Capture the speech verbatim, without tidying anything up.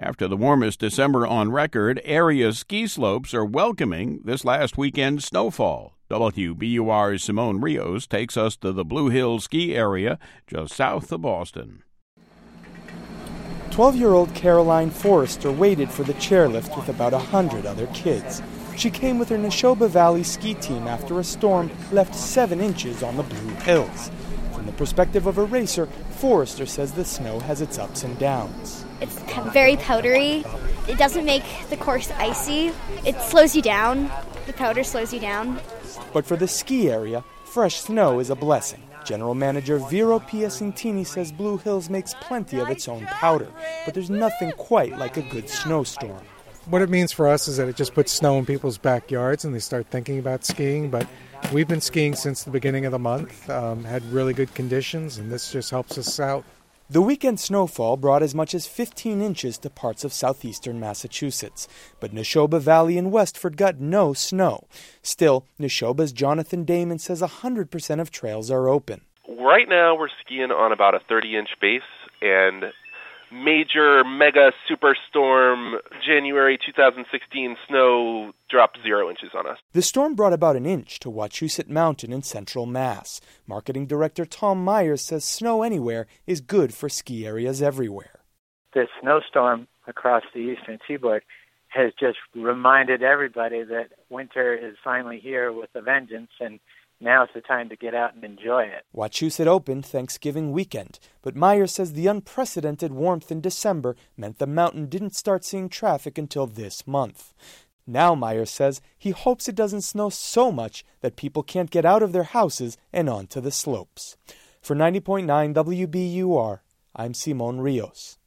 After the warmest December on record, area ski slopes are welcoming this last weekend's snowfall. W B U R's Simone Rios takes us to the Blue Hill ski area just south of Boston. twelve-year-old Caroline Forrester waited for the chairlift with about a hundred other kids. She came with her Neshoba Valley ski team after a storm left seven inches on the Blue Hills. From the perspective of a racer, Forrester says the snow has its ups and downs. It's very powdery. It doesn't make the course icy. It slows you down. The powder slows you down. But for the ski area, fresh snow is a blessing. General Manager Vero Piacentini says Blue Hills makes plenty of its own powder, but there's nothing quite like a good snowstorm. What it means for us is that it just puts snow in people's backyards and they start thinking about skiing, but we've been skiing since the beginning of the month, um, had really good conditions, and this just helps us out. The weekend snowfall brought as much as fifteen inches to parts of southeastern Massachusetts, but Neshoba Valley and Westford got no snow. Still, Neshoba's Jonathan Damon says one hundred percent of trails are open. Right now we're skiing on about a thirty-inch base, and major mega superstorm January two thousand sixteen snow dropped zero inches on us. The storm brought about an inch to Wachusett Mountain in central Mass. Marketing director Tom Myers says snow anywhere is good for ski areas everywhere. This snowstorm across the eastern seaboard has just reminded everybody that winter is finally here with a vengeance, and now's the time to get out and enjoy it. Wachusett opened Thanksgiving weekend, but Myers says the unprecedented warmth in December meant the mountain didn't start seeing traffic until this month. Now, Myers says, he hopes it doesn't snow so much that people can't get out of their houses and onto the slopes. For ninety point nine W B U R, I'm Simone Rios.